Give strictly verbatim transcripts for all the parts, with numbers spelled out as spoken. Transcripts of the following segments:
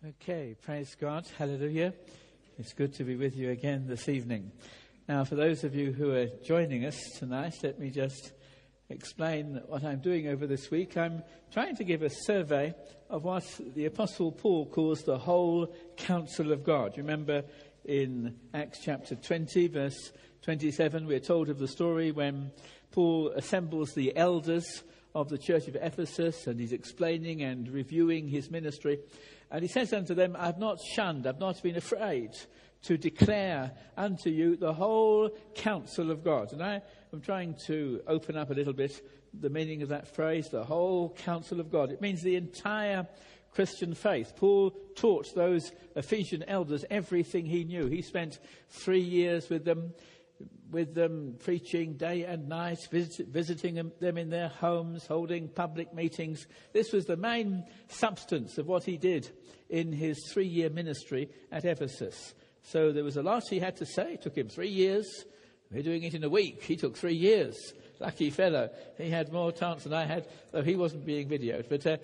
Okay, praise God. Hallelujah. It's good to be with you again this evening. Now, for those of you who are joining us tonight, let me just explain what I'm doing over this week. I'm trying to give a survey of what the Apostle Paul calls the whole counsel of God. You remember in Acts chapter twenty, verse twenty-seven, we're told of the story when Paul assembles the elders of the church of Ephesus, and he's explaining and reviewing his ministry. And he says unto them, I've not shunned, I've not been afraid to declare unto you the whole counsel of God. And I am trying to open up a little bit the meaning of that phrase, the whole counsel of God. It means the entire Christian faith. Paul taught those Ephesian elders everything he knew. He spent three years with them, with them preaching day and night, visit, visiting them, them in their homes, holding public meetings. This was the main substance of what he did in his three-year ministry at Ephesus. So there was a lot he had to say. It took him three years. We're doing it in a week. He took three years. Lucky fellow. He had more chance than I had, though he wasn't being videoed. But uh,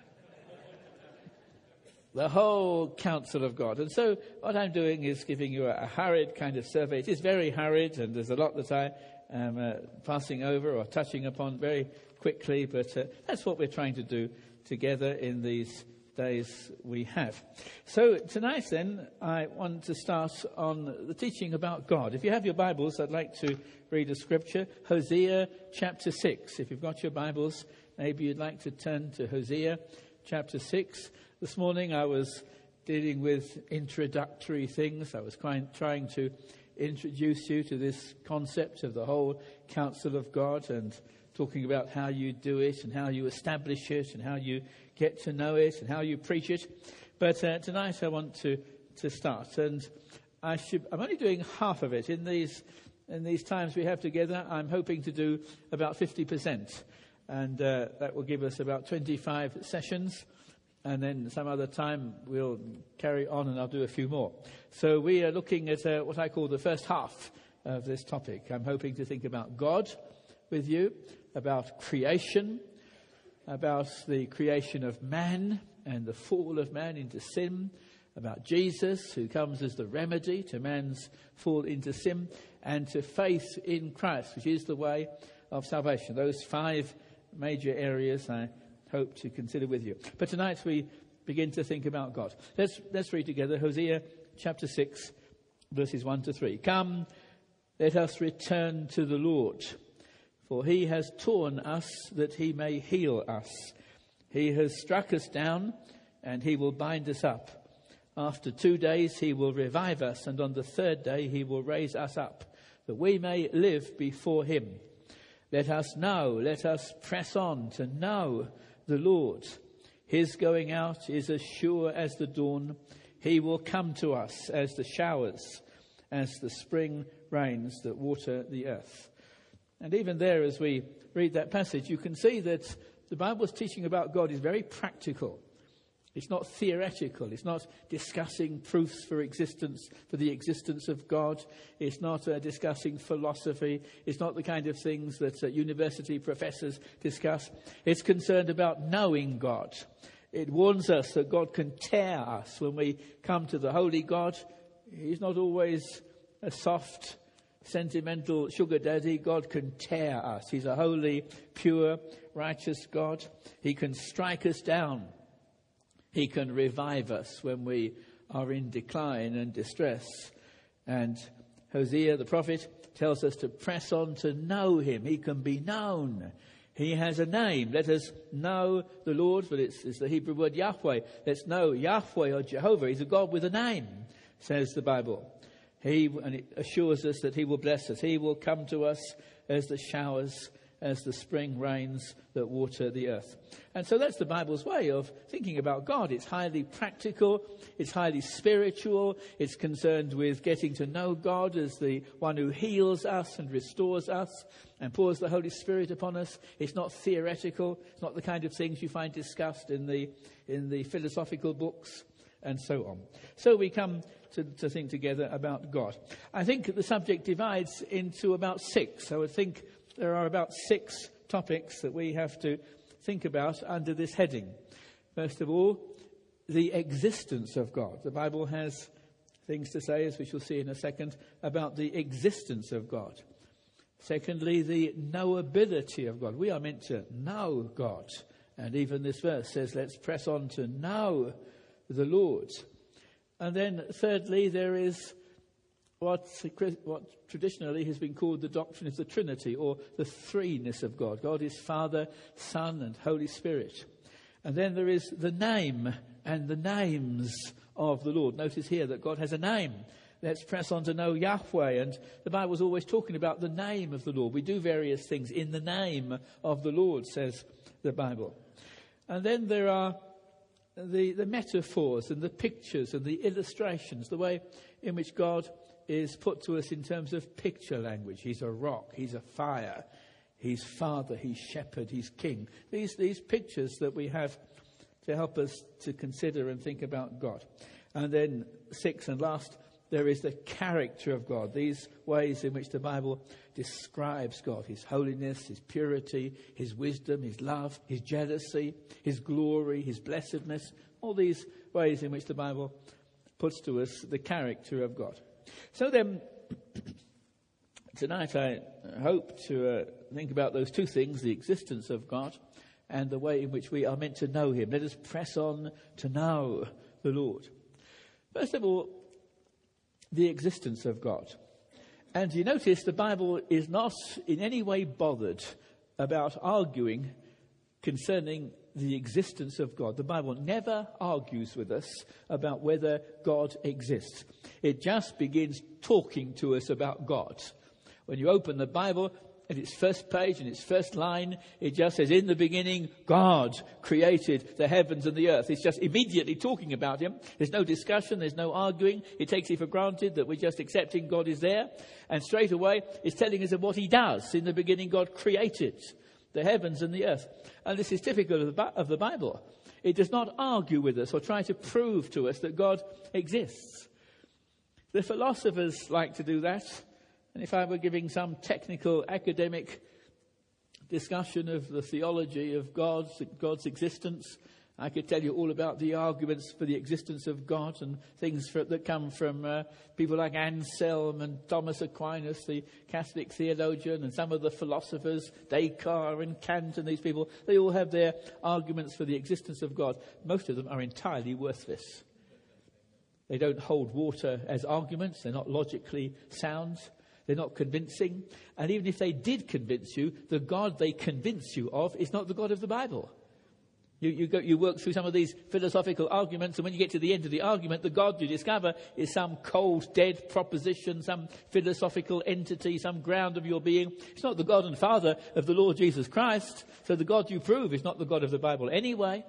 the whole counsel of God. And so what I'm doing is giving you a, a hurried kind of survey. It is very hurried, and there's a lot that I am uh, passing over or touching upon very quickly. But uh, that's what we're trying to do together in these days we have. So tonight then, I want to start on the teaching about God. If you have your Bibles, I'd like to read a scripture, Hosea chapter six. If you've got your Bibles, maybe you'd like to turn to Hosea chapter six. This morning I was dealing with introductory things. I was quite trying to introduce you to this concept of the whole counsel of God and talking about how you do it and how you establish it and how you get to know it and how you preach it. But uh, tonight I want to, to start. And I should, I'm only doing half of it. In these, in these times we have together, I'm hoping to do about fifty percent. And uh, that will give us about twenty-five sessions. And then some other time we'll carry on and I'll do a few more. So we are looking at uh, what I call the first half of this topic. I'm hoping to think about God with you, about creation, about the creation of man and the fall of man into sin, about Jesus, who comes as the remedy to man's fall into sin, and to faith in Christ, which is the way of salvation. Those five major areas I hope to consider with you. But tonight we begin to think about God. Let's, let's read together Hosea chapter six, verses one to three. Come, let us return to the Lord. For he has torn us that he may heal us. He has struck us down, and he will bind us up. After two days he will revive us, and on the third day he will raise us up, that we may live before him. Let us know, let us press on to know the Lord. His going out is as sure as the dawn. He will come to us as the showers, as the spring rains that water the earth. And even there, as we read that passage, you can see that the Bible's teaching about God is very practical. It's not theoretical. It's not discussing proofs for existence, for the existence of God. It's not uh, discussing philosophy. It's not the kind of things that uh, university professors discuss. It's concerned about knowing God. It warns us that God can tear us when we come to the holy God. He's not always a soft, sentimental sugar daddy. God can tear us. He's a holy, pure, righteous God. He can strike us down. He can revive us when we are in decline and distress. And Hosea, the prophet, tells us to press on to know him. He can be known. He has a name. Let us know the Lord, but it's, it's the Hebrew word Yahweh. Let's know Yahweh or Jehovah. He's a God with a name, says the Bible. He, and it assures us that he will bless us. He will come to us as the showers, as the spring rains that water the earth. And so that's the Bible's way of thinking about God. It's highly practical. It's highly spiritual. It's concerned with getting to know God as the one who heals us and restores us and pours the Holy Spirit upon us. It's not theoretical. It's not the kind of things you find discussed in the, in the philosophical books and so on. So we come to, to think together about God. I think the subject divides into about six. I would think there are about six topics that we have to think about under this heading. First of all, the existence of God. The Bible has things to say, as we shall see in a second, about the existence of God. Secondly, the knowability of God. We are meant to know God. And even this verse says, let's press on to know the Lord. And then thirdly, there is what, what traditionally has been called the doctrine of the Trinity, or the threeness of God. God is Father, Son, and Holy Spirit. And then there is the name and the names of the Lord. Notice here that God has a name. Let's press on to know Yahweh. And the Bible's always talking about the name of the Lord. We do various things in the name of the Lord, says the Bible. And then there are the, the metaphors and the pictures and the illustrations, the way in which God is put to us in terms of picture language. He's a rock, he's a fire, he's Father, he's Shepherd, he's King. These, these pictures that we have to help us to consider and think about God. And then sixth and last, there is the character of God. These ways in which the Bible describes God. His holiness, his purity, his wisdom, his love, his jealousy, his glory, his blessedness. All these ways in which the Bible puts to us the character of God. So then, tonight I hope to uh, think about those two things, the existence of God and the way in which we are meant to know him. Let us press on to know the Lord. First of all, the existence of God. And you notice the Bible is not in any way bothered about arguing concerning the existence of God. The Bible never argues with us about whether God exists. It just begins talking to us about God. When you open the Bible, at its first page, in its first line, it just says, in the beginning, God created the heavens and the earth. It's just immediately talking about him. There's no discussion, there's no arguing. It takes it for granted that we're just accepting God is there. And straight away, it's telling us of what he does. In the beginning, God created the heavens and the earth. And this is typical of the, of the Bible. It does not argue with us or try to prove to us that God exists. The philosophers like to do that. And if I were giving some technical academic discussion of the theology of God's, God's existence, I could tell you all about the arguments for the existence of God and things for, that come from uh, people like Anselm and Thomas Aquinas, the Catholic theologian, and some of the philosophers, Descartes and Kant and these people. They all have their arguments for the existence of God. Most of them are entirely worthless. They don't hold water as arguments. They're not logically sound. They're not convincing. And even if they did convince you, the God they convince you of is not the God of the Bible. You, you, go, you work through some of these philosophical arguments, and when you get to the end of the argument, the God you discover is some cold, dead proposition, some philosophical entity, some ground of your being. It's not the God and Father of the Lord Jesus Christ. So the God you prove is not the God of the Bible anyway.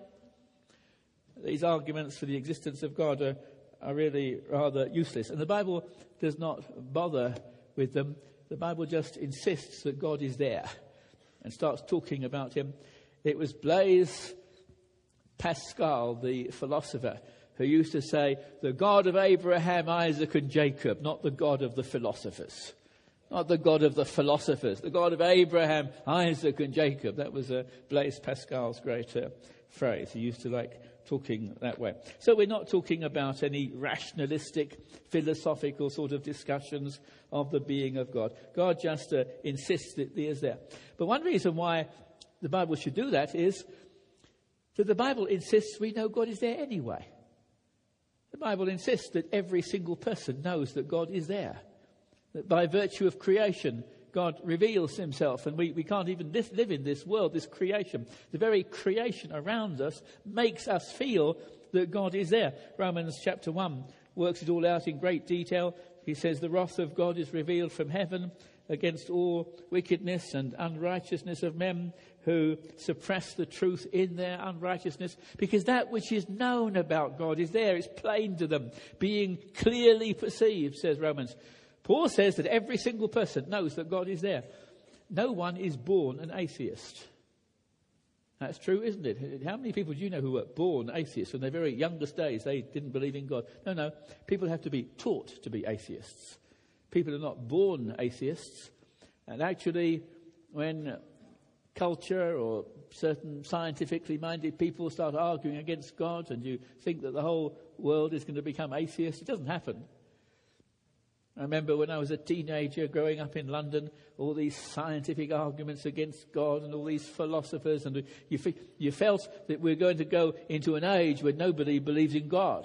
These arguments for the existence of God are, are really rather useless. And the Bible does not bother with them. The Bible just insists that God is there and starts talking about him. It was Blaise Pascal, the philosopher, who used to say, the God of Abraham, Isaac and Jacob, not the God of the philosophers. Not the God of the philosophers, the God of Abraham, Isaac and Jacob. That was uh, Blaise Pascal's great uh, phrase. He used to like talking that way. So we're not talking about any rationalistic, philosophical sort of discussions of the being of God. God just uh, insists that he is there. But one reason why the Bible should do that is that the Bible insists we know God is there anyway. The Bible insists that every single person knows that God is there. That by virtue of creation, God reveals himself, and we, we can't even live, live in this world, this creation. The very creation around us makes us feel that God is there. Romans chapter one works it all out in great detail. He says the wrath of God is revealed from heaven against all wickedness and unrighteousness of men who suppress the truth in their unrighteousness, because that which is known about God is there. It's plain to them, being clearly perceived, says Romans. Paul says that every single person knows that God is there. No one is born an atheist. That's true, isn't it? How many people do you know who were born atheists? From their very youngest days, they didn't believe in God. No, no. People have to be taught to be atheists. People are not born atheists. And actually, when culture or certain scientifically minded people start arguing against God, and you think that the whole world is going to become atheist. It doesn't happen. I remember when I was a teenager growing up in London, all these scientific arguments against God and all these philosophers, and you, you felt that we're going to go into an age where nobody believes in God.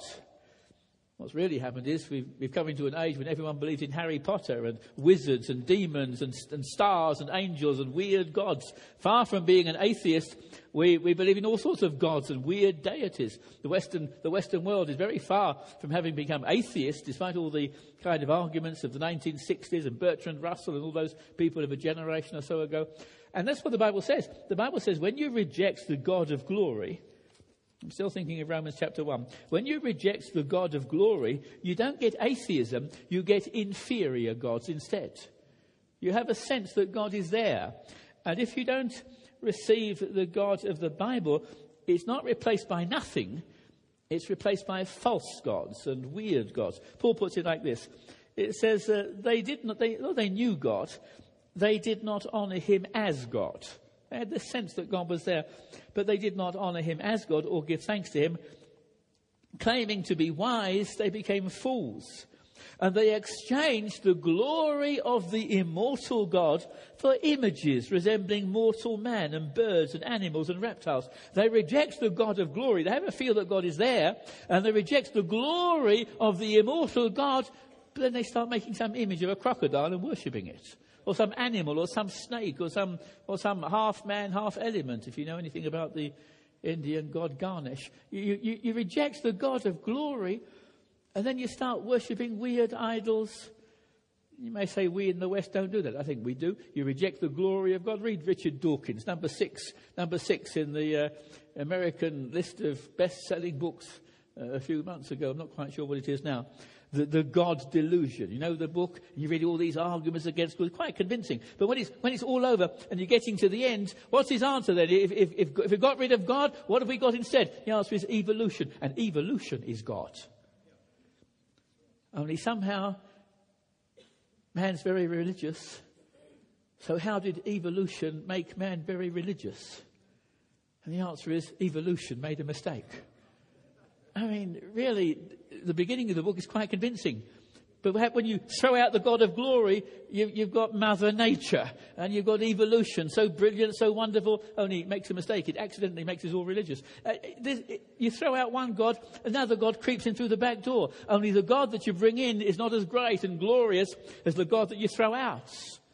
What's really happened is we've, we've come into an age when everyone believes in Harry Potter and wizards and demons and, and stars and angels and weird gods. Far from being an atheist, we, we believe in all sorts of gods and weird deities. The Western, the Western world is very far from having become atheist, despite all the kind of arguments of the nineteen sixties and Bertrand Russell and all those people of a generation or so ago. And that's what the Bible says. The Bible says when you reject the God of glory, I'm still thinking of Romans chapter one. When you reject the God of glory, you don't get atheism, you get inferior gods instead. You have a sense that God is there. And if you don't receive the God of the Bible, it's not replaced by nothing, it's replaced by false gods and weird gods. Paul puts it like this. It says uh, they did not, they, though they knew God, they did not honour him as God. They had the sense that God was there, but they did not honour him as God or give thanks to him. Claiming to be wise, they became fools. And they exchanged the glory of the immortal God for images resembling mortal man and birds and animals and reptiles. They reject the God of glory. They have a feel that God is there, and they reject the glory of the immortal God, but then they start making some image of a crocodile and worshipping it. Or some animal, or some snake, or some or some half-man, half-element, if you know anything about the Indian god Ganesh. You, you, you reject the God of glory, and then you start worshipping weird idols. You may say we in the West don't do that. I think we do. You reject the glory of God. Read Richard Dawkins, number six, number six in the uh, American list of best-selling books uh, a few months ago. I'm not quite sure what it is now. The, the God Delusion. You know the book? You read all these arguments against God. Quite convincing. But when it's, when it's all over and you're getting to the end, what's his answer then? If, if, if, if we got rid of God, what have we got instead? The answer is evolution. And evolution is God. Only somehow, man's very religious. So how did evolution make man very religious? And the answer is evolution made a mistake. I mean, really, the beginning of the book is quite convincing. But when you throw out the God of glory, you, you've got Mother Nature and you've got evolution, so brilliant, so wonderful, only it makes a mistake. It accidentally makes us all religious. Uh, this, it, you throw out one God, another God creeps in through the back door. Only the God that you bring in is not as great and glorious as the God that you throw out.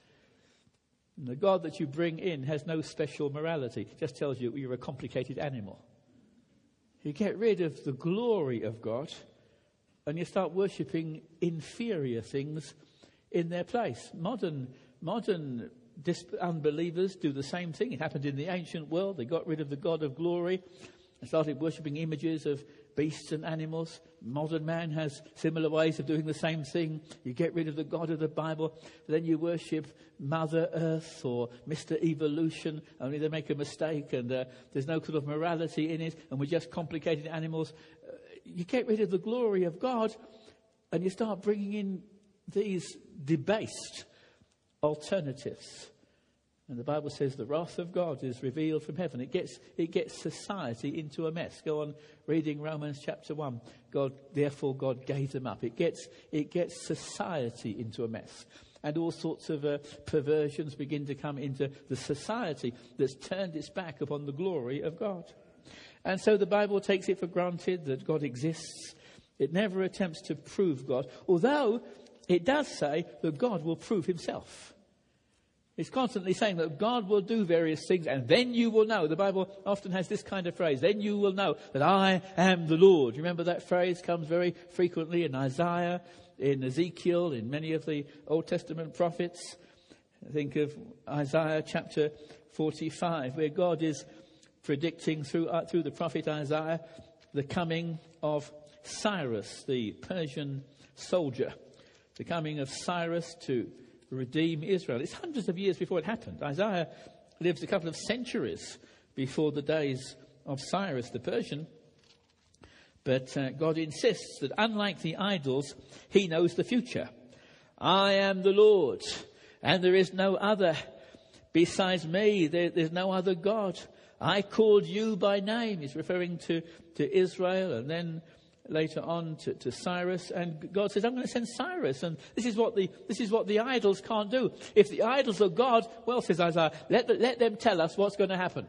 And the God that you bring in has no special morality. It just tells you you're a complicated animal. You get rid of the glory of God and you start worshipping inferior things in their place. Modern modern dis- unbelievers do the same thing. It happened in the ancient world. They got rid of the God of glory and started worshipping images of beasts and animals. Modern man has similar ways of doing the same thing. You get rid of the God of the Bible, then you worship Mother Earth or Mister Evolution, only they make a mistake and uh, there's no sort of morality in it and we're just complicated animals. Uh, you get rid of the glory of God and you start bringing in these debased alternatives. And the Bible says the wrath of God is revealed from heaven. It gets it gets society into a mess. Go on reading Romans chapter one. God, therefore God gave them up. It gets it gets society into a mess. And all sorts of uh, perversions begin to come into the society that's turned its back upon the glory of God. And so the Bible takes it for granted that God exists. It never attempts to prove God, although it does say that God will prove himself. It's constantly saying that God will do various things and then you will know. The Bible often has this kind of phrase, then you will know that I am the Lord. You remember that phrase comes very frequently in Isaiah, in Ezekiel, in many of the Old Testament prophets. Think of Isaiah chapter forty-five, where God is predicting through, uh, through the prophet Isaiah the coming of Cyrus, the Persian soldier. The coming of Cyrus to redeem Israel. It's hundreds of years before it happened. Isaiah lives a couple of centuries before the days of Cyrus the Persian. But uh, God insists that unlike the idols, he knows the future. I am the Lord, and there is no other. Besides me, there, there's no other God. I called you by name. He's referring to, to Israel, and then later on to, to Cyrus. And God says, I'm going to send Cyrus. And this is what the this is what the idols can't do. If the idols are God, well, says Isaiah, let, the, let them tell us what's going to happen.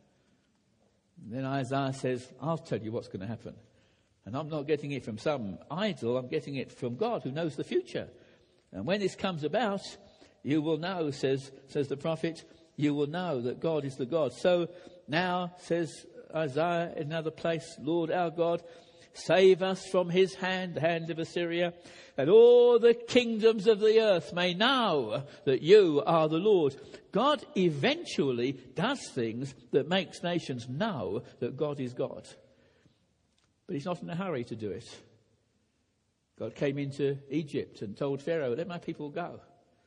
And then Isaiah says, I'll tell you what's going to happen. And I'm not getting it from some idol. I'm getting it from God, who knows the future. And when this comes about, you will know, says, says the prophet, you will know that God is the God. So now, says Isaiah in another place, Lord our God, save us from his hand, the hand of Assyria, that all the kingdoms of the earth may know that you are the Lord. God eventually does things that makes nations know that God is God. But he's not in a hurry to do it. God came into Egypt and told Pharaoh, let my people go.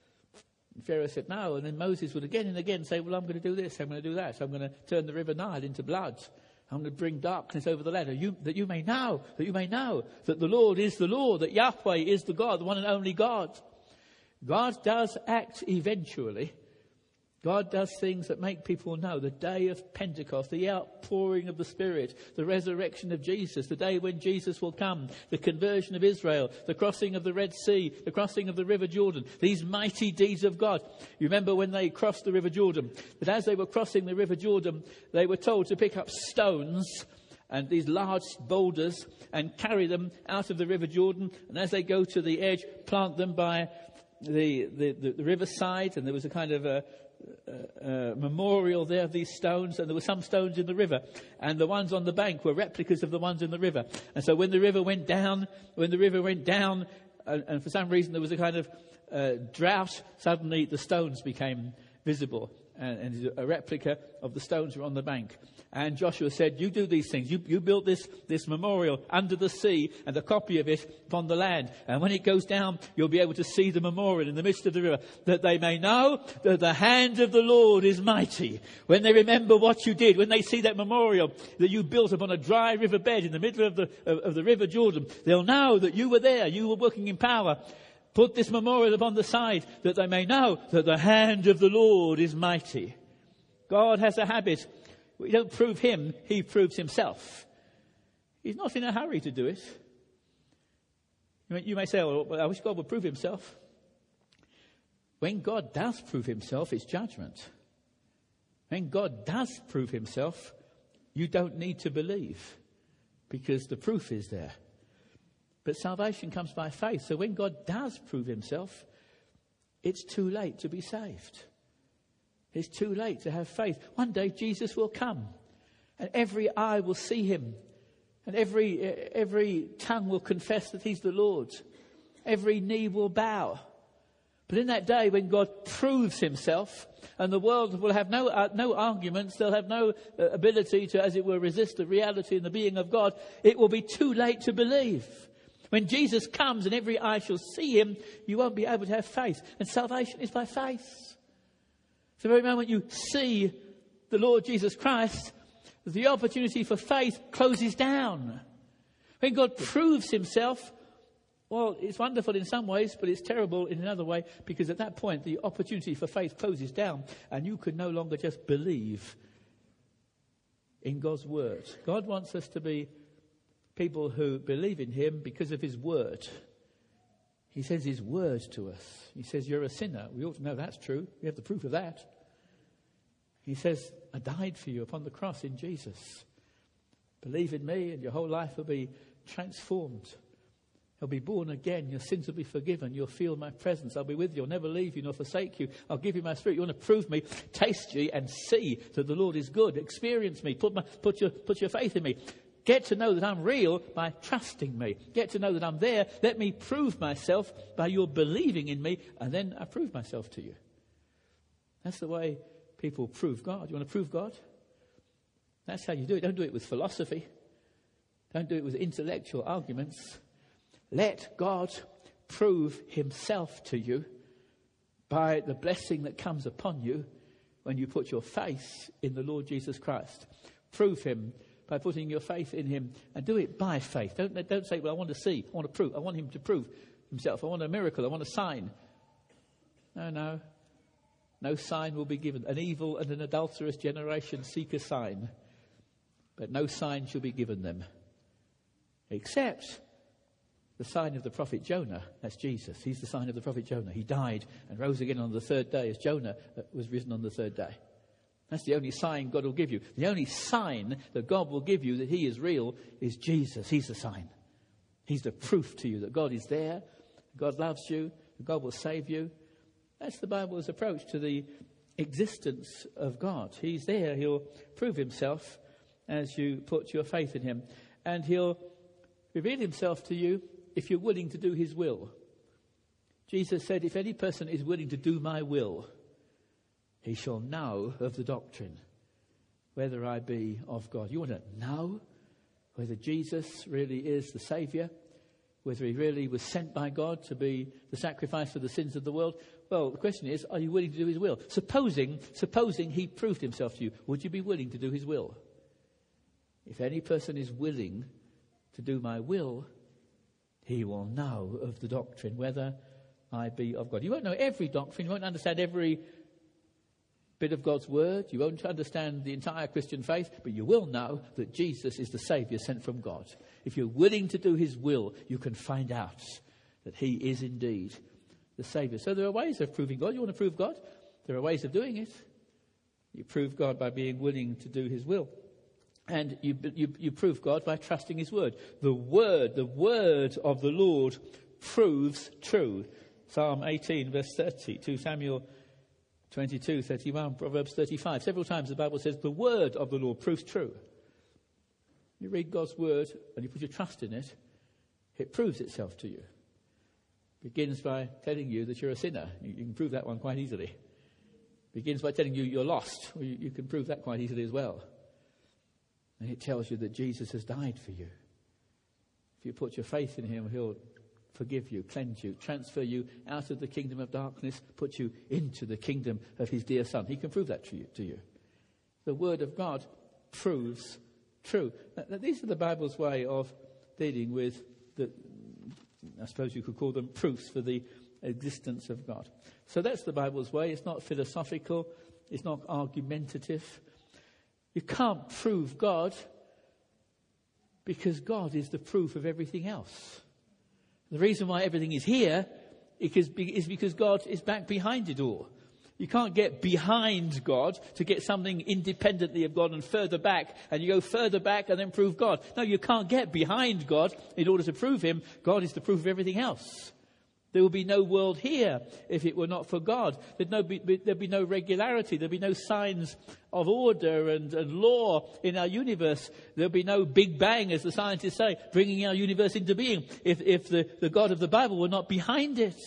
And Pharaoh said no, and then Moses would again and again say, well, I'm going to do this, I'm going to do that. I'm going to turn the river Nile into blood. I'm going to bring darkness over the land, that you, that you may know, that you may know that the Lord is the Lord, that Yahweh is the God, the one and only God. God does act eventually. God does things that make people know. The day of Pentecost, the outpouring of the Spirit, the resurrection of Jesus, the day when Jesus will come, the conversion of Israel, the crossing of the Red Sea, the crossing of the River Jordan, these mighty deeds of God. You remember when they crossed the River Jordan, that as they were crossing the River Jordan, they were told to pick up stones and these large boulders and carry them out of the River Jordan. And as they go to the edge, plant them by the, the, the, the riverside. And there was a kind of a Uh, uh, memorial there of these stones, and there were some stones in the river, and the ones on the bank were replicas of the ones in the river. And so when the river went down, when the river went down, uh, and for some reason there was a kind of uh, drought, suddenly the stones became visible, and, and a replica of the stones were on the bank. And Joshua said, you do these things. You, you built this, this memorial under the sea and a copy of it upon the land. And when it goes down, you'll be able to see the memorial in the midst of the river, that they may know that the hand of the Lord is mighty. When they remember what you did, when they see that memorial that you built upon a dry river bed in the middle of the, of, of the River Jordan, they'll know that you were there, you were working in power. Put this memorial upon the side, that they may know that the hand of the Lord is mighty. God has a habit. We don't prove him, he proves himself. He's not in a hurry to do it. You may say, well, I wish God would prove himself. When God does prove himself, it's judgment. When God does prove himself, you don't need to believe, because the proof is there. But salvation comes by faith. So when God does prove himself, it's too late to be saved. It's too late to have faith. One day Jesus will come, and every eye will see him, and every every tongue will confess that he's the Lord. Every knee will bow. But in that day when God proves himself, and the world will have no uh, no arguments, they'll have no uh, ability to, as it were, resist the reality and the being of God, it will be too late to believe. When Jesus comes and every eye shall see him, you won't be able to have faith. And salvation is by faith. The very moment you see the Lord Jesus Christ, the opportunity for faith closes down. When God proves himself, well, it's wonderful in some ways, but it's terrible in another way, because at that point the opportunity for faith closes down, and you can no longer just believe in God's word. God wants us to be people who believe in him because of his word. He says his word to us. He says, you're a sinner. We ought to know that's true. We have the proof of that. He says, I died for you upon the cross in Jesus. Believe in me and your whole life will be transformed. You'll be born again. Your sins will be forgiven. You'll feel my presence. I'll be with you. I'll never leave you nor forsake you. I'll give you my spirit. You want to prove me? Taste ye and see that the Lord is good. Experience me. Put, my, put, your, put your faith in me. Get to know that I'm real by trusting me. Get to know that I'm there. Let me prove myself by your believing in me, and then I prove myself to you. That's the way people prove God. You want to prove God? That's how you do it. Don't do it with philosophy. Don't do it with intellectual arguments. Let God prove himself to you by the blessing that comes upon you when you put your faith in the Lord Jesus Christ. Prove him by putting your faith in him, and do it by faith. Don't, don't say, well, I want to see, I want to prove, I want him to prove himself, I want a miracle, I want a sign. No, no. No sign will be given. An evil and an adulterous generation seek a sign, but no sign shall be given them, except the sign of the prophet Jonah. That's Jesus. He's the sign of the prophet Jonah. He died and rose again on the third day, as Jonah was risen on the third day. That's the only sign God will give you. The only sign that God will give you that he is real is Jesus. He's the sign. He's the proof to you that God is there, God loves you, that God will save you. That's the Bible's approach to the existence of God. He's there. He'll prove himself as you put your faith in him. And he'll reveal himself to you if you're willing to do his will. Jesus said, if any person is willing to do my will, he shall know of the doctrine, whether I be of God. You want to know whether Jesus really is the Saviour, whether he really was sent by God to be the sacrifice for the sins of the world? Well, the question is, are you willing to do his will? Supposing, supposing he proved himself to you, would you be willing to do his will? If any person is willing to do my will, he will know of the doctrine, whether I be of God. You won't know every doctrine. You won't understand every bit of God's word. You won't understand the entire Christian faith, but you will know that Jesus is the Saviour sent from God. If you're willing to do his will, you can find out that he is indeed the Saviour. So there are ways of proving God. You want to prove God? There are ways of doing it. You prove God by being willing to do his will. And you, you, you prove God by trusting his word. The word, the word of the Lord proves true. Psalm eighteen, verse thirty, two Samuel twenty-two, thirty-one, Proverbs thirty-five. Several times the Bible says the word of the Lord proves true. You read God's word and you put your trust in it, it proves itself to you. It begins by telling you that you're a sinner. You, you can prove that one quite easily. It begins by telling you you're lost. Well, you, you can prove that quite easily as well. And it tells you that Jesus has died for you. If you put your faith in him, he'll forgive you, cleanse you, transfer you out of the kingdom of darkness, put you into the kingdom of his dear Son. He can prove that to you. To you. The word of God proves true. Now, these are the Bible's way of dealing with the, I suppose you could call them proofs for the existence of God. So that's the Bible's way. It's not philosophical. It's not argumentative. You can't prove God because God is the proof of everything else. The reason why everything is here is because God is back behind it all. You can't get behind God to get something independently of God and further back, and you go further back and then prove God. No, you can't get behind God in order to prove him. God is the proof of everything else. There will be no world here if it were not for God. There'd, no be, there'd be no regularity. There'd be no signs of order and, and law in our universe. There'd be no Big Bang, as the scientists say, bringing our universe into being, if, if the, the God of the Bible were not behind it.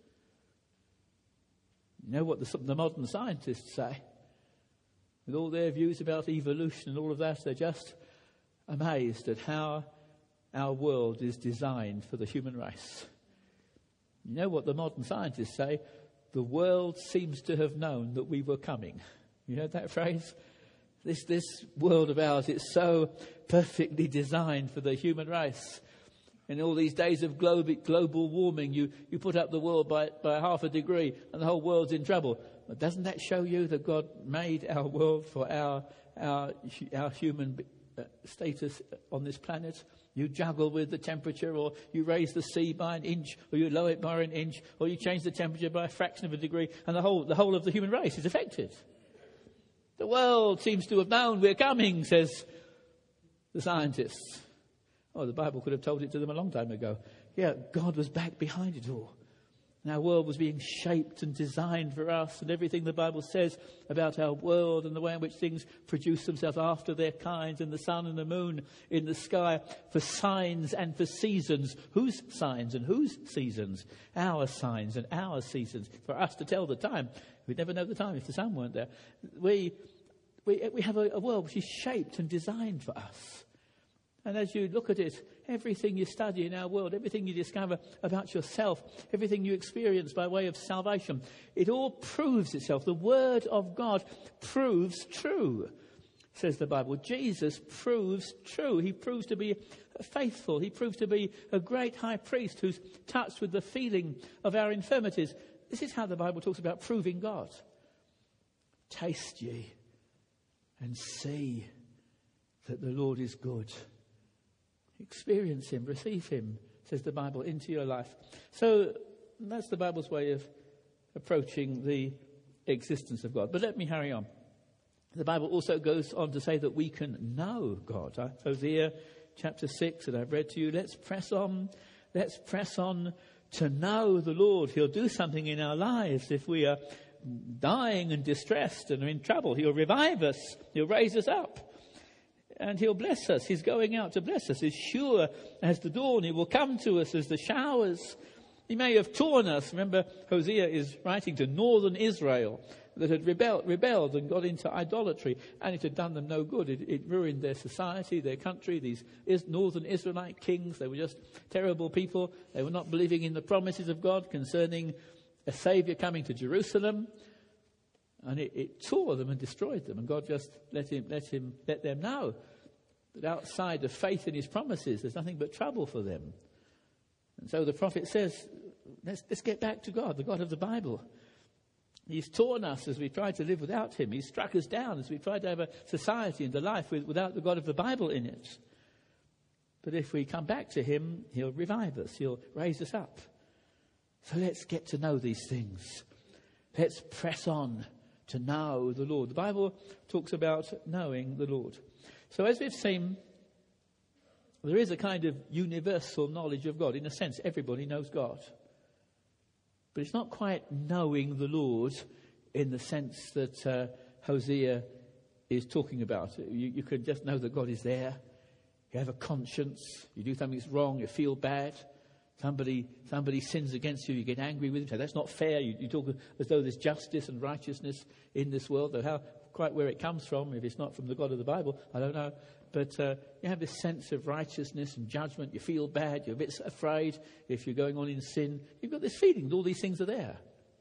You know what the, the modern scientists say? With all their views about evolution and all of that, they're just amazed at how our world is designed for the human race. You know what the modern scientists say? The world seems to have known that we were coming. You heard that phrase? This this world of ours, it's so perfectly designed for the human race. In all these days of global, global warming, you, you put up the world by, by half a degree and the whole world's in trouble. But doesn't that show you that God made our world for our, our, our human status on this planet? You juggle with the temperature, or you raise the sea by an inch, or you lower it by an inch, or you change the temperature by a fraction of a degree, and the whole, the whole of the human race is affected. The world seems to have known we're coming, says the scientists. Oh, the Bible could have told it to them a long time ago. Yeah, God was back behind it all. And our world was being shaped and designed for us, and everything the Bible says about our world and the way in which things produce themselves after their kinds, and the sun and the moon in the sky for signs and for seasons. Whose signs and whose seasons? Our signs and our seasons. For us to tell the time. We'd never know the time if the sun weren't there. We, we, we have a, a world which is shaped and designed for us. And as you look at it, everything you study in our world, everything you discover about yourself, everything you experience by way of salvation, it all proves itself. The Word of God proves true, says the Bible. Jesus proves true. He proves to be faithful. He proves to be a great high priest who's touched with the feeling of our infirmities. This is how the Bible talks about proving God. taste ye and see that the Lord is good. Experience him, receive him, says the Bible, into your life. So that's the Bible's way of approaching the existence of God. But let me hurry on. The Bible also goes on to say that we can know God. Uh, Hosea chapter six that I've read to you. Let's press on. Let's press on to know the Lord. He'll do something in our lives. If we are dying and distressed and are in trouble, he'll revive us. He'll raise us up. And he'll bless us. He's going out to bless us. He's sure as the dawn. He will come to us as the showers. He may have torn us. Remember, Hosea is writing to northern Israel that had rebelled, rebelled and got into idolatry, and it had done them no good. It, it ruined their society, their country. These is northern Israelite kings, they were just terrible people. They were not believing in the promises of God concerning a Saviour coming to Jerusalem. And it, it tore them and destroyed them. And God just let him, let him, let them know that outside of faith in his promises, there's nothing but trouble for them. And so the prophet says, let's, let's get back to God, the God of the Bible. He's torn us as we try to live without him. He's struck us down as we try to have a society and a life with, without the God of the Bible in it. But if we come back to him, he'll revive us. He'll raise us up. So let's get to know these things. Let's press on to know the Lord. The Bible talks about knowing the Lord. So as we've seen, there is a kind of universal knowledge of God. In a sense, everybody knows God. But it's not quite knowing the Lord in the sense that uh, Hosea is talking about. You, you could just know that God is there. You have a conscience. You do something that's wrong. You feel bad. Somebody somebody sins against you, you get angry with him. So that's not fair. You, you talk as though there's justice and righteousness in this world. Though how quite where it comes from, if it's not from the God of the Bible, I don't know. But uh, you have this sense of righteousness and judgment. You feel bad. You're a bit afraid if you're going on in sin. You've got this feeling that all these things are there.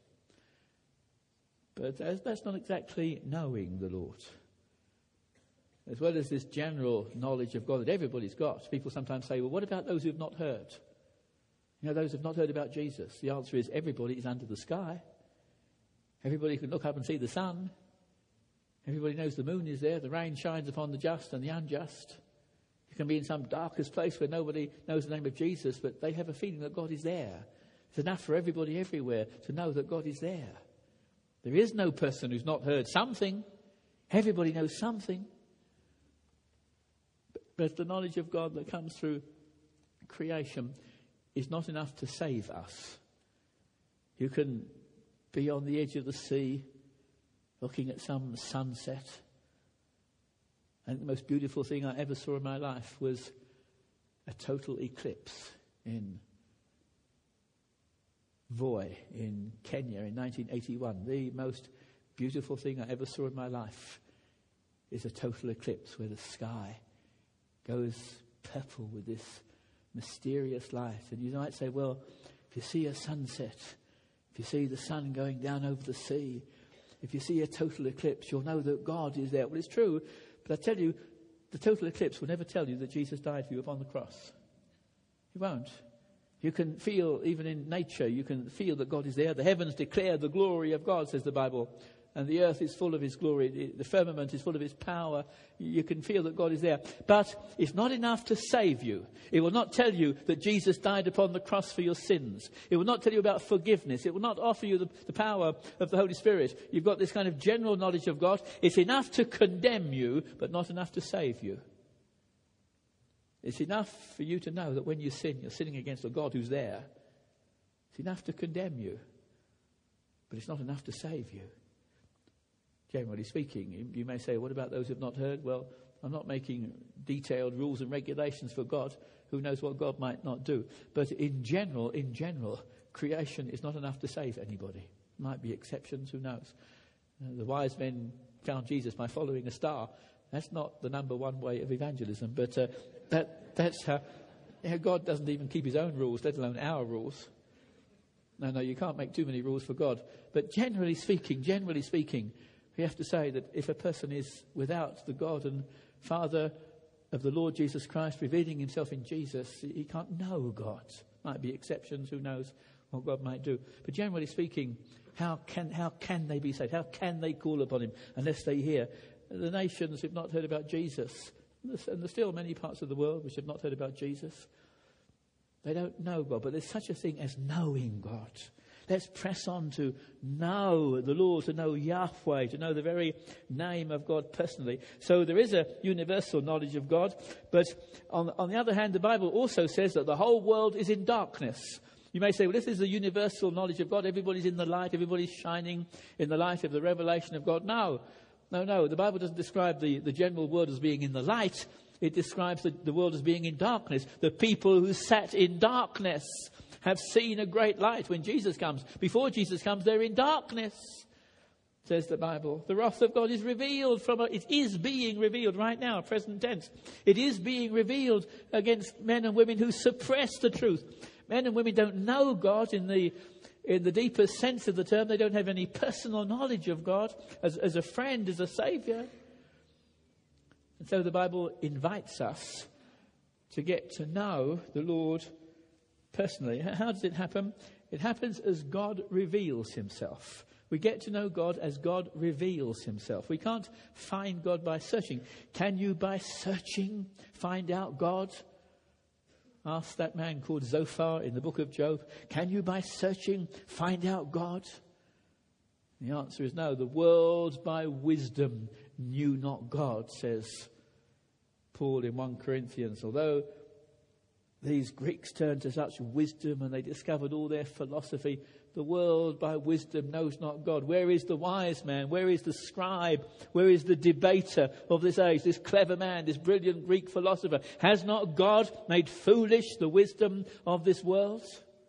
But that's not exactly knowing the Lord. As well as this general knowledge of God that everybody's got, people sometimes say, well, what about those who have not heard? You know, those who have not heard about Jesus. The answer is everybody is under the sky. Everybody can look up and see the sun. Everybody knows the moon is there. The rain shines upon the just and the unjust. You can be in some darkest place where nobody knows the name of Jesus, but they have a feeling that God is there. It's enough for everybody everywhere to know that God is there. There is no person who's not heard something. Everybody knows something. But the knowledge of God that comes through creation is not enough to save us. You can be on the edge of the sea looking at some sunset. And the most beautiful thing I ever saw in my life was a total eclipse in Voi in Kenya in nineteen eighty-one. The most beautiful thing I ever saw in my life is a total eclipse where the sky goes purple with this mysterious light. And you might say, well, if you see a sunset, if you see the sun going down over the sea, if you see a total eclipse, you'll know that God is there. Well, it's true, but I tell you, the total eclipse will never tell you that Jesus died for you upon the cross. He won't. You can feel, even in nature, you can feel that God is there. The heavens declare the glory of God, says the Bible. And the earth is full of his glory. The firmament is full of his power. You can feel that God is there. But it's not enough to save you. It will not tell you that Jesus died upon the cross for your sins. It will not tell you about forgiveness. It will not offer you the, the power of the Holy Spirit. You've got this kind of general knowledge of God. It's enough to condemn you, but not enough to save you. It's enough for you to know that when you sin, you're sinning against a God who's there. It's enough to condemn you, but it's not enough to save you. Generally speaking, you may say, what about those who have not heard? Well, I'm not making detailed rules and regulations for God. Who knows what God might not do? But in general, in general, creation is not enough to save anybody. Might be exceptions, who knows? Uh, the wise men found Jesus by following a star. That's not the number one way of evangelism, but uh, that that's how, how God doesn't even keep his own rules, let alone our rules. No, no, you can't make too many rules for God. But generally speaking, generally speaking, we have to say that if a person is without the God and Father of the Lord Jesus Christ, revealing himself in Jesus, he can't know God. Might be exceptions, who knows what God might do. But generally speaking, how can how can they be saved? How can they call upon him unless they hear? The nations have not heard about Jesus. And there's still many parts of the world which have not heard about Jesus. They don't know God, but there's such a thing as knowing God. Let's press on to know the Lord, to know Yahweh, to know the very name of God personally. So there is a universal knowledge of God. But on, on the other hand, the Bible also says that the whole world is in darkness. You may say, well, this is the universal knowledge of God. Everybody's in the light. Everybody's shining in the light of the revelation of God. No, no, no. The Bible doesn't describe the, the general world as being in the light. It describes the, the world as being in darkness. The people who sat in darkness have seen a great light. When Jesus comes, before Jesus comes, they're in darkness, says the Bible. The wrath of God is revealed from, a, it is being revealed right now, present tense. It is being revealed against men and women who suppress the truth. Men and women don't know God in the in the deepest sense of the term. They don't have any personal knowledge of God as, as a friend, as a saviour. And so the Bible invites us to get to know the Lord personally. How does it happen? It happens as God reveals himself. We get to know God as God reveals himself. We can't find God by searching. Can you, by searching, find out God? Asked that man called Zophar in the book of Job. Can you, by searching, find out God? The answer is no. The world by wisdom knew not God, says Paul in First Corinthians. Although these Greeks turned to such wisdom and they discovered all their philosophy, the world by wisdom knows not God. Where is the wise man? Where is the scribe? Where is the debater of this age? This clever man, this brilliant Greek philosopher. Has not God made foolish the wisdom of this world?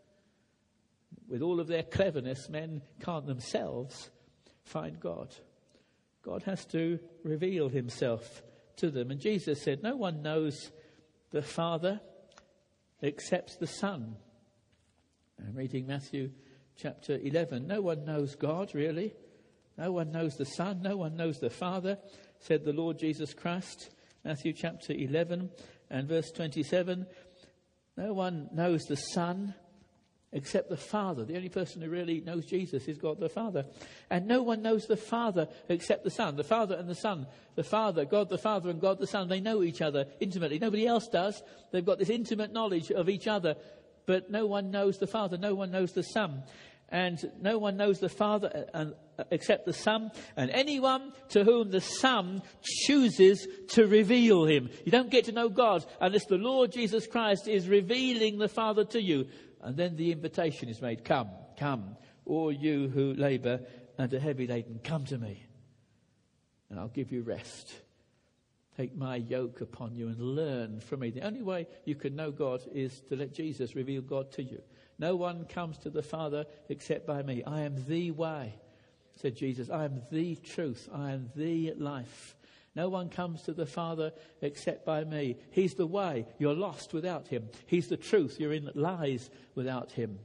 With all of their cleverness, men can't themselves find God. God has to reveal himself to them. And Jesus said, no one knows the Father except the Son. I'm reading Matthew chapter eleven. No one knows God, really. No one knows the Son. No one knows the Father, said the Lord Jesus Christ. Matthew chapter eleven and verse twenty-seven. No one knows the Son except the Father. The only person who really knows Jesus is God the Father. And no one knows the Father except the Son. The Father and the Son. The Father, God the Father and God the Son, they know each other intimately. Nobody else does. They've got this intimate knowledge of each other. But no one knows the Father. No one knows the Son. And no one knows the Father and, uh, except the Son. And anyone to whom the Son chooses to reveal him. You don't get to know God unless the Lord Jesus Christ is revealing the Father to you. And then the invitation is made. Come, come, all you who labour and are heavy laden, come to me. And I'll give you rest. Take my yoke upon you and learn from me. The only way you can know God is to let Jesus reveal God to you. No one comes to the Father except by me. I am the way, said Jesus. I am the truth. I am the life. No one comes to the Father except by me. He's the way. You're lost without him. He's the truth. You're in lies without him.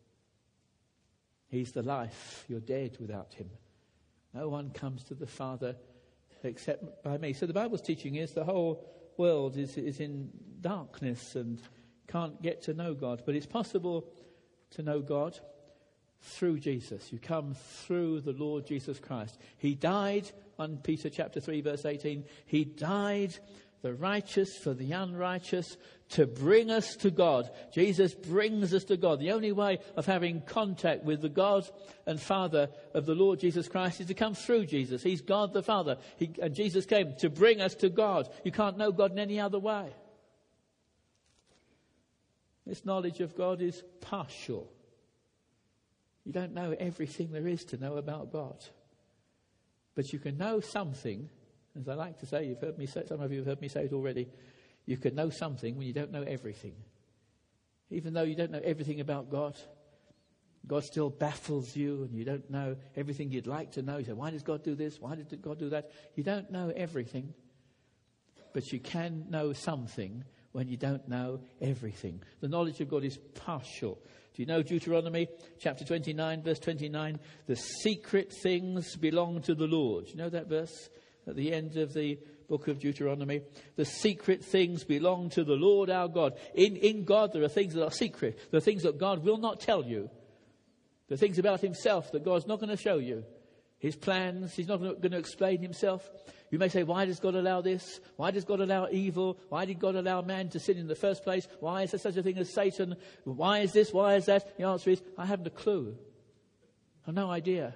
He's the life. You're dead without him. No one comes to the Father except by me. So the Bible's teaching is the whole world is, is in darkness and can't get to know God. But it's possible to know God through Jesus. You come through the Lord Jesus Christ. He died, First Peter chapter three verse eighteen. He died, the righteous for the unrighteous, to bring us to God. Jesus brings us to God. The only way of having contact with the God and Father of the Lord Jesus Christ is to come through Jesus. He's God the Father. He, and Jesus came to bring us to God. You can't know God in any other way. This knowledge of God is partial. You don't know everything there is to know about God. But you can know something. As I like to say, you've heard me say, some of you have heard me say it already. You can know something when you don't know everything. Even though you don't know everything about God, God still baffles you and you don't know everything you'd like to know. You say, why does God do this? Why did God do that? You don't know everything. But you can know something when you don't know everything. The knowledge of God is partial. Do you know Deuteronomy chapter twenty-nine, verse twenty-nine? The secret things belong to the Lord. Do you know that verse at the end of the book of Deuteronomy? The secret things belong to the Lord our God. In, in God there are things that are secret. There are things that God will not tell you. The things about himself that God's not going to show you. His plans, he's not going to explain himself. You may say, why does God allow this? Why does God allow evil? Why did God allow man to sin in the first place? Why is there such a thing as Satan? Why is this? Why is that? The answer is, I haven't a clue. I have no idea.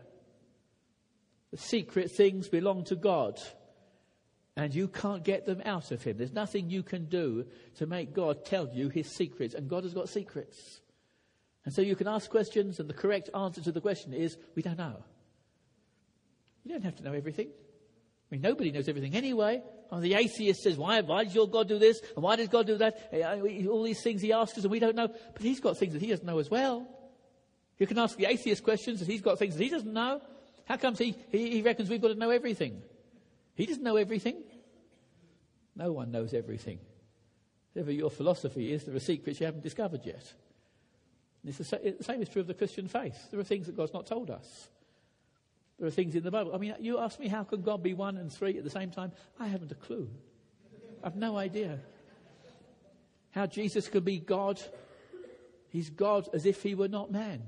The secret things belong to God. And you can't get them out of him. There's nothing you can do to make God tell you his secrets. And God has got secrets. And so you can ask questions, and the correct answer to the question is, we don't know. You don't have to know everything. I mean, nobody knows everything anyway. Oh, the atheist says, why, why does your God do this? And why does God do that? All these things he asks us and we don't know. But he's got things that he doesn't know as well. You can ask the atheist questions and he's got things that he doesn't know. How comes he, he, he reckons we've got to know everything? He doesn't know everything. No one knows everything. Whatever your philosophy is, there are secrets you haven't discovered yet. And it's the, the same is true of the Christian faith. There are things that God's not told us. There are things in the Bible. I mean, you ask me, how can God be one and three at the same time? I haven't a clue. I've no idea. How Jesus could be God. He's God as if he were not man.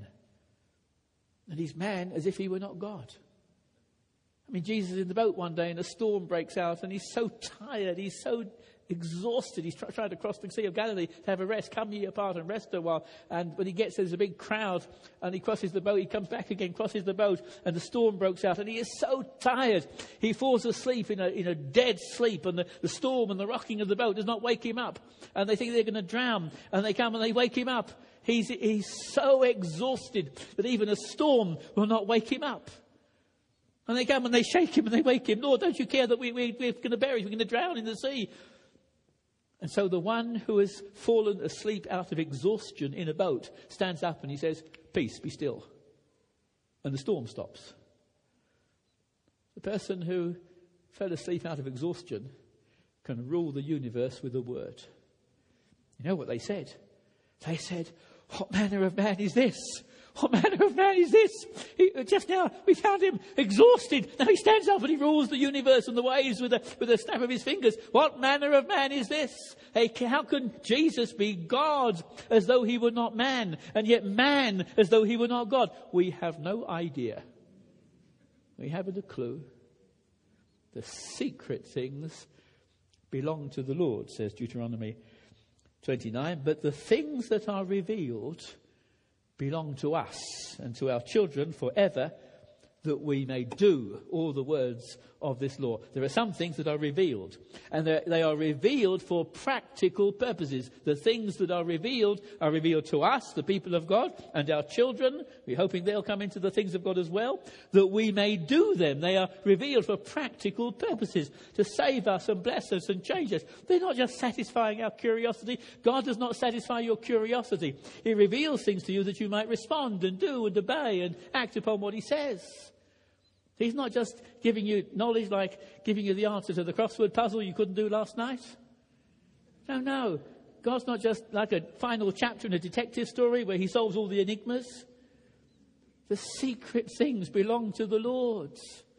And he's man as if he were not God. I mean, Jesus is in the boat one day and a storm breaks out and he's so tired, he's so exhausted. He's try- trying to cross the Sea of Galilee to have a rest. Come ye apart and rest a while. And when he gets there, there's a big crowd and he crosses the boat. He comes back again, crosses the boat, and the storm breaks out and he is so tired. He falls asleep in a, in a dead sleep, and the, the storm and the rocking of the boat does not wake him up. And they think they're going to drown, and they come and they wake him up. He's, he's so exhausted that even a storm will not wake him up. And they come and they shake him and they wake him. Lord, don't you care that we, we, we're going to bury him, we're going to drown in the sea? And so the one who has fallen asleep out of exhaustion in a boat stands up and he says, peace, be still. And the storm stops. The person who fell asleep out of exhaustion can rule the universe with a word. You know what they said? They said, what manner of man is this? What manner of man is this? He, just now we found him exhausted. Now he stands up and he rules the universe and the waves with a, with a snap of his fingers. What manner of man is this? Hey, how can Jesus be God as though he were not man, and yet man as though he were not God? We have no idea. We haven't a clue. The secret things belong to the Lord, says Deuteronomy twenty-nine. But the things that are revealed belong to us and to our children forever, that we may do all the words of this law. There are some things that are revealed, and they are revealed for practical purposes. The things that are revealed are revealed to us, the people of God, and our children. We're hoping they'll come into the things of God as well, that we may do them. They are revealed for practical purposes, to save us and bless us and change us. They're not just satisfying our curiosity. God does not satisfy your curiosity. He reveals things to you that you might respond and do and obey and act upon what he says. He's not just giving you knowledge like giving you the answer to the crossword puzzle you couldn't do last night. No, no. God's not just like a final chapter in a detective story where he solves all the enigmas. The secret things belong to the Lord.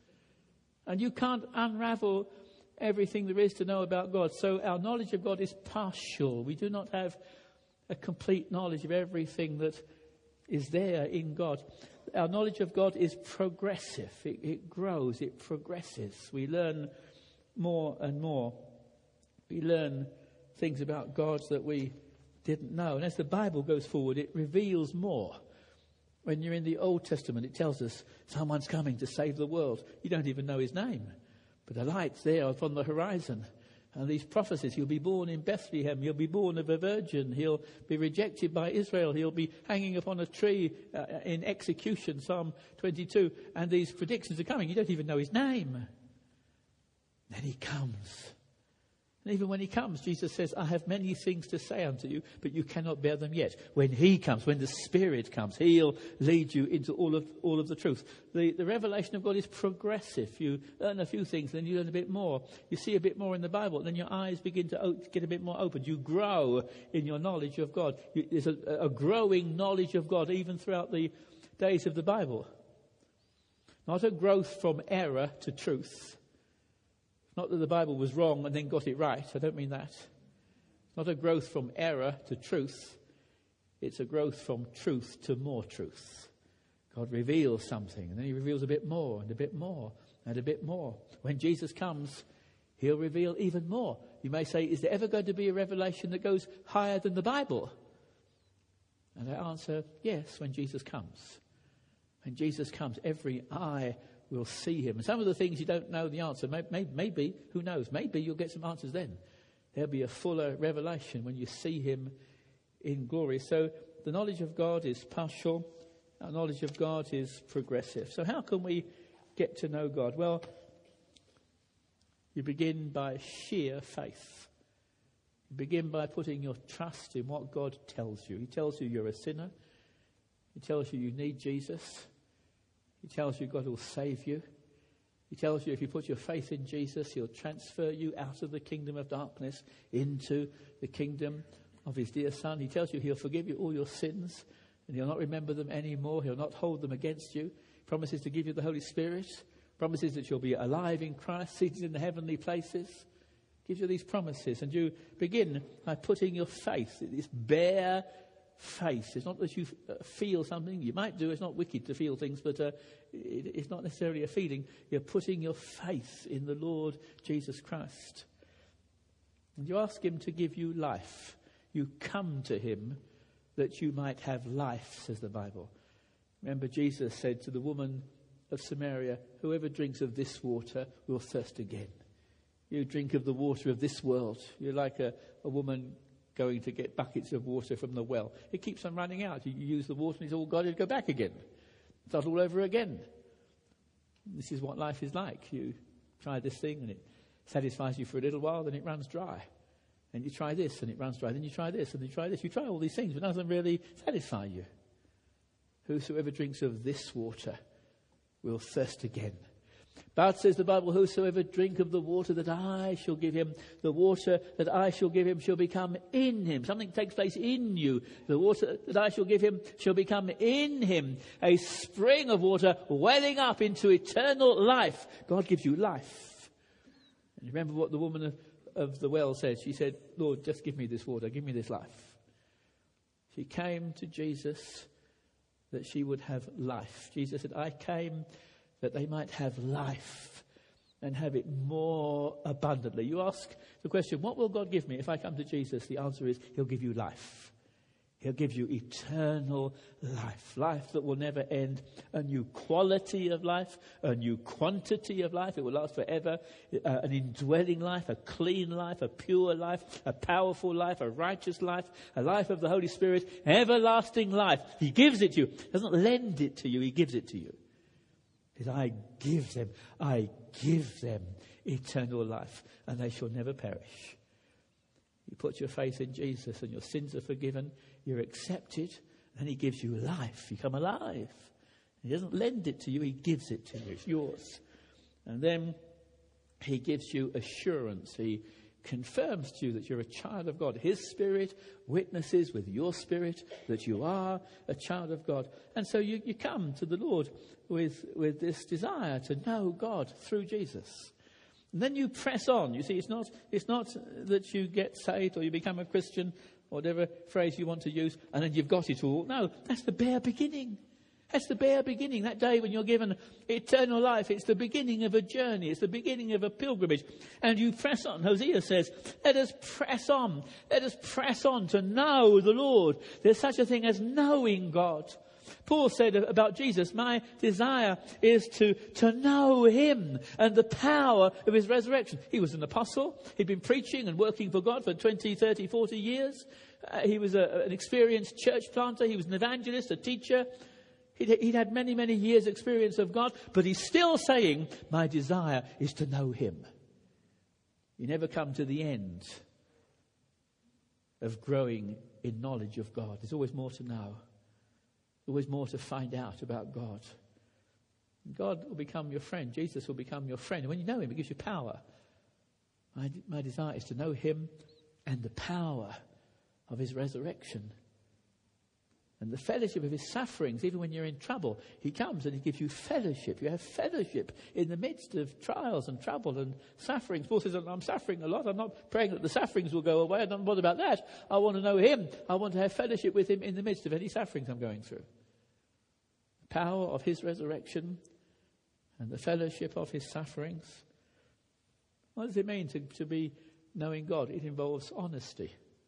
And you can't unravel everything there is to know about God. So our knowledge of God is partial. We do not have a complete knowledge of everything that is there in God. Our knowledge of God is progressive. It, it grows, it progresses. We learn more and more. We learn things about God that we didn't know. And as the Bible goes forward, it reveals more. When you're in the Old Testament, it tells us someone's coming to save the world. You don't even know his name, but the light's there upon the horizon. And these prophecies, he'll be born in Bethlehem, he'll be born of a virgin, he'll be rejected by Israel, he'll be hanging upon a tree uh, in execution, Psalm twenty-two. And these predictions are coming. You don't even know his name. Then he comes. And even when he comes, Jesus says, I have many things to say unto you, but you cannot bear them yet. When he comes, when the Spirit comes, he'll lead you into all of all of the truth. The, the revelation of God is progressive. You learn a few things, then you learn a bit more. You see a bit more in the Bible, and then your eyes begin to o- get a bit more open. You grow in your knowledge of God. You, there's a, a growing knowledge of God even throughout the days of the Bible. Not a growth from error to truth. Not that the Bible was wrong and then got it right. I don't mean that. Not a growth from error to truth. It's a growth from truth to more truth. God reveals something, and then he reveals a bit more and a bit more and a bit more. When Jesus comes, he'll reveal even more. You may say, is there ever going to be a revelation that goes higher than the Bible? And I answer, yes, when Jesus comes. When Jesus comes, every eye will see him. And some of the things you don't know the answer, may, may, maybe, who knows, maybe you'll get some answers then. There'll be a fuller revelation when you see him in glory. So the knowledge of God is partial. Our knowledge of God is progressive. So how can we get to know God? Well, you begin by sheer faith. You begin by putting your trust in what God tells you. He tells you you're a sinner. He tells you you need Jesus. He tells you God will save you. He tells you if you put your faith in Jesus, he'll transfer you out of the kingdom of darkness into the kingdom of his dear Son. He tells you he'll forgive you all your sins and he'll not remember them anymore. He'll not hold them against you. He promises to give you the Holy Spirit. Promises that you'll be alive in Christ, seated in the heavenly places. Gives you these promises. And you begin by putting your faith, this bare faith. It's not that you feel something. You might do. It's not wicked to feel things, but uh, it, it's not necessarily a feeling. You're putting your faith in the Lord Jesus Christ. And you ask him to give you life. You come to him that you might have life, says the Bible. Remember, Jesus said to the woman of Samaria, whoever drinks of this water will thirst again. You drink of the water of this world. You're like a, a woman going to get buckets of water from the well. It keeps on running out. You, you use the water and it's all got to go back again. Start all over again. This is what life is like. You try this thing and it satisfies you for a little while, then it runs dry. And you try this and it runs dry. Then you try this and you try this. You try all these things, but none of them really satisfy you. Whosoever drinks of this water will thirst again. But, says the Bible, whosoever drink of the water that I shall give him, the water that I shall give him shall become in him. Something takes place in you. The water that I shall give him shall become in him. A spring of water welling up into eternal life. God gives you life. And remember what the woman of, of the well said. She said, Lord, just give me this water. Give me this life. She came to Jesus that she would have life. Jesus said, I came that they might have life and have it more abundantly. You ask the question, what will God give me if I come to Jesus? The answer is, he'll give you life. He'll give you eternal life, life that will never end, a new quality of life, a new quantity of life. It will last forever, uh, an indwelling life, a clean life, a pure life, a powerful life, a righteous life, a life of the Holy Spirit, everlasting life. He gives it to you. He doesn't lend it to you, he gives it to you. He says, I give them, I give them eternal life, and they shall never perish. You put your faith in Jesus and your sins are forgiven, you're accepted, and he gives you life. You come alive. He doesn't lend it to you, he gives it to you. It's yours. And then he gives you assurance. He confirms to you that you're a child of God. His Spirit witnesses with your spirit that you are a child of God. And so you, you come to the Lord with, with this desire to know God through Jesus. And then you press on. You see, it's not, it's not that you get saved or you become a Christian, or whatever phrase you want to use, and then you've got it all. No, that's the bare beginning. That's the bare beginning. That day when you're given eternal life, it's the beginning of a journey. It's the beginning of a pilgrimage. And you press on. Hosea says, let us press on. Let us press on to know the Lord. There's such a thing as knowing God. Paul said about Jesus, my desire is to, to know him and the power of his resurrection. He was an apostle. He'd been preaching and working for God for twenty, thirty, forty years. Uh, he was a, an experienced church planter. He was an evangelist, a teacher. He'd, he'd had many, many years' experience of God, but he's still saying, my desire is to know him. You never come to the end of growing in knowledge of God. There's always more to know. Always more to find out about God. God will become your friend. Jesus will become your friend. And when you know him, it gives you power. My, my desire is to know him and the power of his resurrection. And the fellowship of his sufferings, even when you're in trouble. He comes and he gives you fellowship. You have fellowship in the midst of trials and trouble and sufferings. Paul says, I'm suffering a lot. I'm not praying that the sufferings will go away. I don't bother about that. I want to know him. I want to have fellowship with him in the midst of any sufferings I'm going through. The power of his resurrection and the fellowship of his sufferings. What does it mean to, to be knowing God? It involves honesty.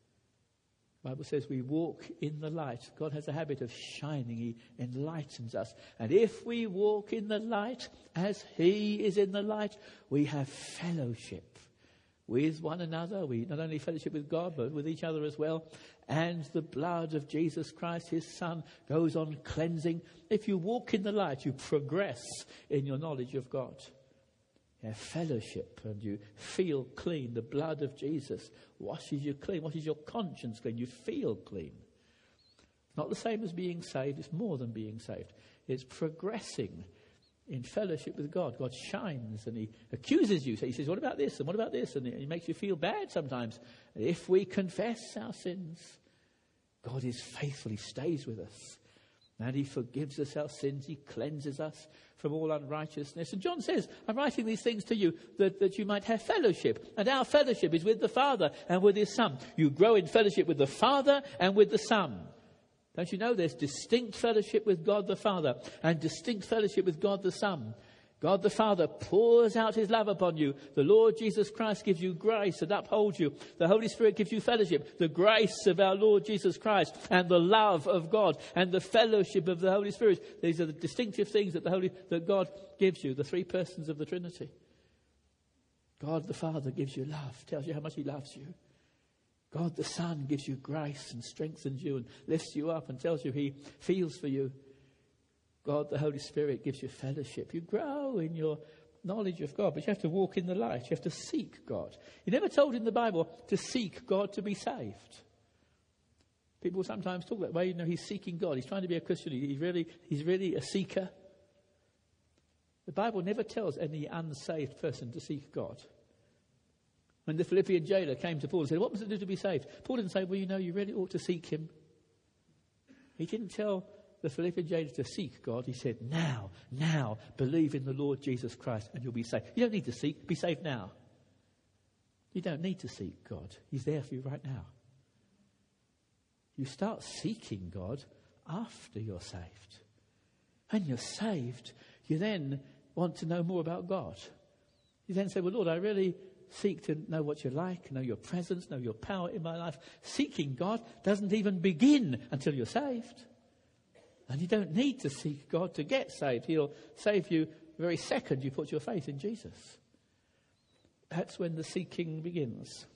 The Bible says we walk in the light. God has a habit of shining. He enlightens us. And if we walk in the light as he is in the light, we have fellowship with one another. We not only fellowship with God, but with each other as well. And the blood of Jesus Christ, his Son, goes on cleansing. If you walk in the light, you progress in your knowledge of God. You have fellowship and you feel clean. The blood of Jesus washes you clean, washes your conscience clean. You feel clean. It's not the same as being saved. It's more than being saved. It's progressing in fellowship with God. God shines and he accuses you. So he says, what about this and what about this? And he makes you feel bad sometimes. And if we confess our sins, God is faithful. He stays with us. And he forgives us our sins. He cleanses us from all unrighteousness. And John says, I'm writing these things to you that, that you might have fellowship. And our fellowship is with the Father and with his Son. You grow in fellowship with the Father and with the Son. Don't you know there's distinct fellowship with God the Father and distinct fellowship with God the Son? God the Father pours out his love upon you. The Lord Jesus Christ gives you grace and upholds you. The Holy Spirit gives you fellowship. The grace of our Lord Jesus Christ and the love of God and the fellowship of the Holy Spirit. These are the distinctive things that the Holy that God gives you, the three persons of the Trinity. God the Father gives you love, tells you how much he loves you. God the Son gives you grace and strengthens you and lifts you up and tells you he feels for you. God, the Holy Spirit, gives you fellowship. You grow in your knowledge of God, but you have to walk in the light. You have to seek God. You're never told in the Bible to seek God to be saved. People sometimes talk that way. You know, he's seeking God. He's trying to be a Christian. He's really, he's really a seeker. The Bible never tells any unsaved person to seek God. When the Philippian jailer came to Paul and said, what must I do to be saved? Paul didn't say, well, you know, you really ought to seek him. He didn't tell the Philippian jailer to seek God. He said, now, now, believe in the Lord Jesus Christ and you'll be saved. You don't need to seek. Be saved now. You don't need to seek God. He's there for you right now. You start seeking God after you're saved. When you're saved, you then want to know more about God. You then say, well, Lord, I really seek to know what you're like, know your presence, know your power in my life. Seeking God doesn't even begin until you're saved. And you don't need to seek God to get saved. He'll save you the very second you put your faith in Jesus. That's when the seeking begins.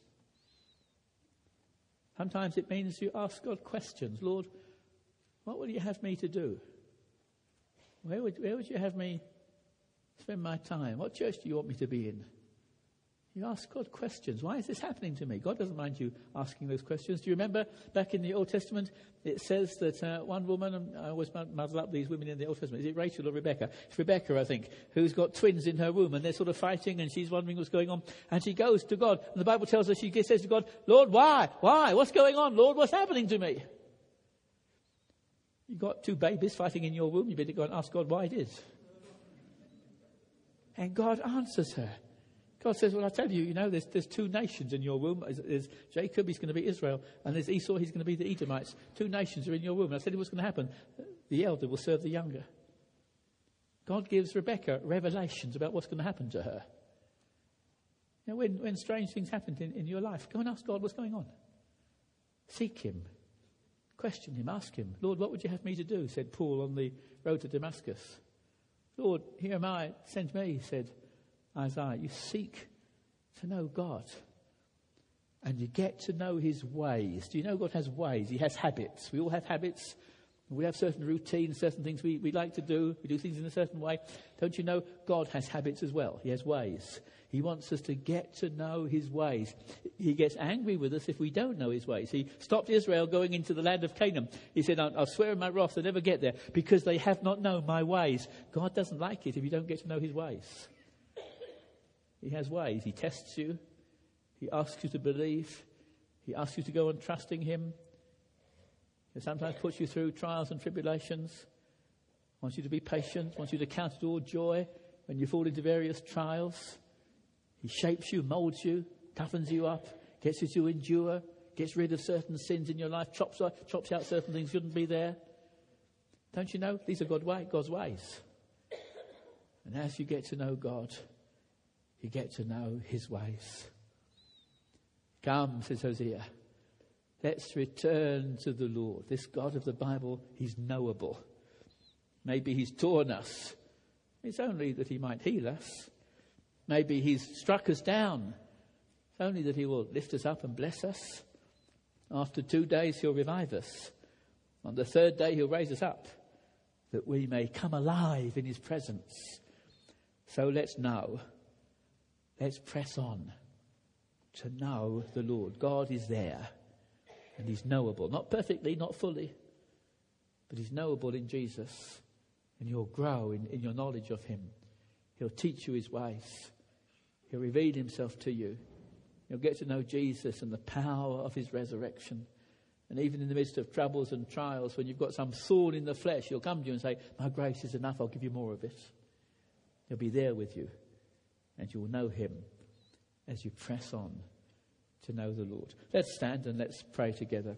Sometimes it means you ask God questions. Lord, what will you have me to do? Where would, where would you have me spend my time? What church do you want me to be in? You ask God questions. Why is this happening to me? God doesn't mind you asking those questions. Do you remember back in the Old Testament, it says that uh, one woman, and I always muddle up these women in the Old Testament, is it Rachel or Rebecca? It's Rebecca, I think, who's got twins in her womb, and they're sort of fighting, and she's wondering what's going on. And she goes to God, and the Bible tells us, she says to God, Lord, why? Why? What's going on? Lord, what's happening to me? You've got two babies fighting in your womb, you better go and ask God why it is. And God answers her. God says, well, I tell you, you know, there's, there's two nations in your womb. There's, there's Jacob, he's going to be Israel, and there's Esau, he's going to be the Edomites. Two nations are in your womb. And I said, what's going to happen? The elder will serve the younger. God gives Rebecca revelations about what's going to happen to her. You know, when, when strange things happen in, in your life, go and ask God what's going on. Seek him. Question him. Ask him. Lord, what would you have me to do? Said Paul on the road to Damascus. Lord, here am I. Send me, said Isaiah. You seek to know God and you get to know his ways. Do you know God has ways? He has habits. We all have habits. We have certain routines, certain things we, we like to do. We do things in a certain way. Don't you know God has habits as well? He has ways. He wants us to get to know his ways. He gets angry with us if we don't know his ways. He stopped Israel going into the land of Canaan. He said, I'll, I'll swear in my wrath they'll never get there because they have not known my ways. God doesn't like it if you don't get to know his ways. He has ways. He tests you. He asks you to believe. He asks you to go on trusting him. He sometimes puts you through trials and tribulations. Wants you to be patient. Wants you to count it all joy when you fall into various trials. He shapes you, molds you, toughens you up, gets you to endure, gets rid of certain sins in your life, chops out, chops out certain things that shouldn't be there. Don't you know? These are God way, God's ways. And as you get to know God, you get to know his ways. Come, says Hosea. Let's return to the Lord. This God of the Bible, he's knowable. Maybe he's torn us. It's only that he might heal us. Maybe he's struck us down. It's only that he will lift us up and bless us. After two days, he'll revive us. On the third day, he'll raise us up, that we may come alive in his presence. So let's know. Let's press on to know the Lord. God is there, and he's knowable. Not perfectly, not fully, but he's knowable in Jesus. And you'll grow in, in your knowledge of him. He'll teach you his ways. He'll reveal himself to you. You'll get to know Jesus and the power of his resurrection. And even in the midst of troubles and trials, when you've got some thorn in the flesh, he'll come to you and say, my grace is enough, I'll give you more of it. He'll be there with you. And you'll know him as you press on to know the Lord. Let's stand and let's pray together.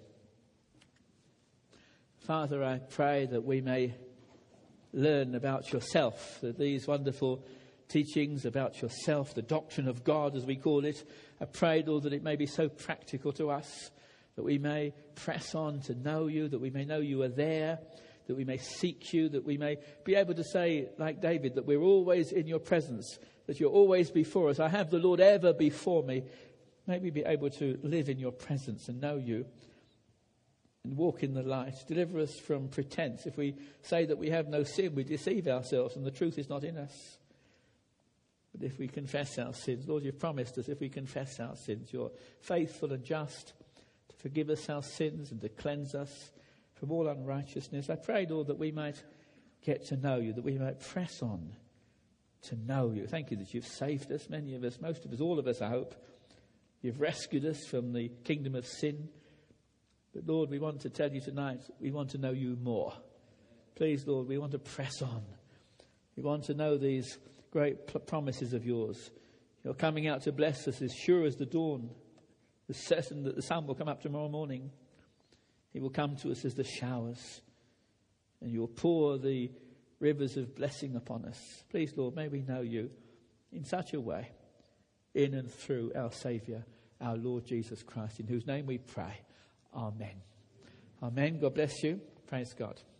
Father, I pray that we may learn about yourself, that these wonderful teachings about yourself, the doctrine of God as we call it, I pray, Lord, that it may be so practical to us, that we may press on to know you, that we may know you are there, that we may seek you, that we may be able to say, like David, that we're always in your presence, that you're always before us. I have the Lord ever before me. May we be able to live in your presence and know you and walk in the light. Deliver us from pretense. If we say that we have no sin, we deceive ourselves and the truth is not in us. But if we confess our sins, Lord, you've promised us if we confess our sins, you're faithful and just to forgive us our sins and to cleanse us from all unrighteousness. I pray, Lord, that we might get to know you, that we might press on to know you. Thank you that you've saved us, many of us, most of us, all of us, I hope. You've rescued us from the kingdom of sin. But Lord, we want to tell you tonight, we want to know you more. Please, Lord, we want to press on. We want to know these great p- promises of yours. You're coming out to bless us as sure as the dawn. It's certain that the sun will come up tomorrow morning. He will come to us as the showers. And you'll pour the rivers of blessing upon us. Please, Lord, may we know you in such a way, in and through our Saviour, our Lord Jesus Christ, in whose name we pray. Amen. Amen. God bless you. Praise God.